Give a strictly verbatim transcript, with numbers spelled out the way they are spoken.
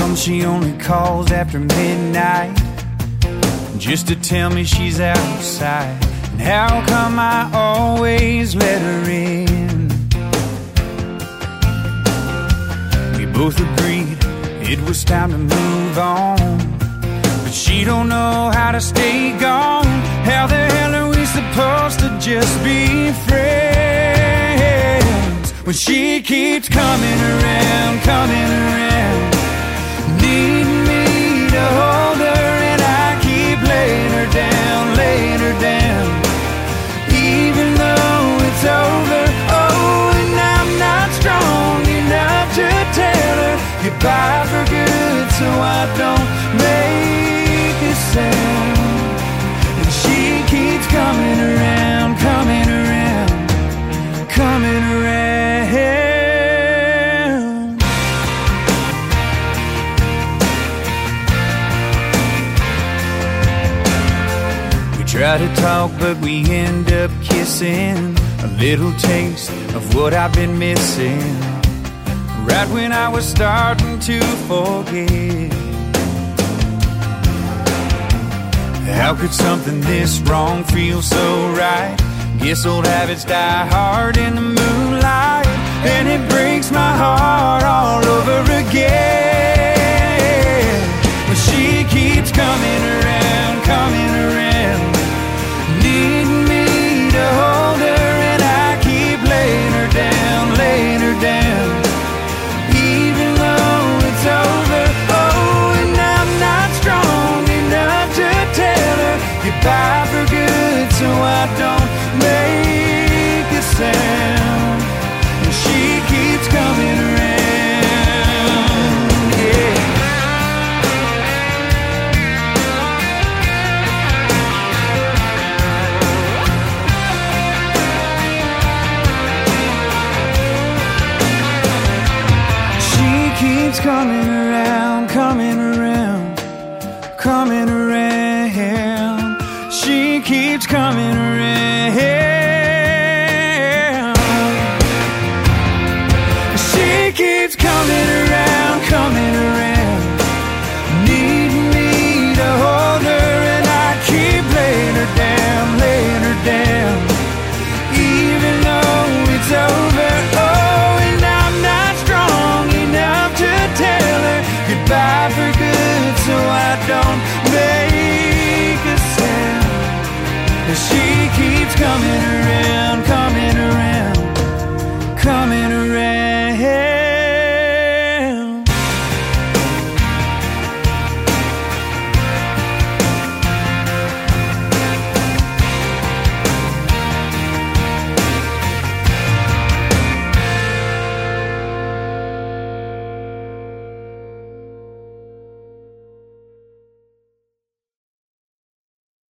comes, she only calls after midnight, just to tell me she's outside. And how come I always let her in? We both agreed it was time to move on, but she don't know how to stay gone. How the hell are we supposed to just be friends when she keeps coming around, coming around, needing me to hold her, and I keep laying her down, laying her down, even though it's over. Oh, and I'm not strong enough to tell her goodbye for good, so I don't make a sound. And she keeps coming around, coming around, coming around. We try to talk, but we end up kissing, a little taste of what I've been missing, right when I was starting to forget. How could something this wrong feel so right? Guess old habits die hard in the moonlight, and it breaks my heart all over again. But she keeps coming around, coming around, needing me to hold her, and I keep laying her down, laying her down, even though it's over. Oh, and I'm not strong enough to tell her goodbye for good, so I don't make a sound. And she keeps coming around, yeah. She keeps coming around, coming around, coming around. She keeps coming around.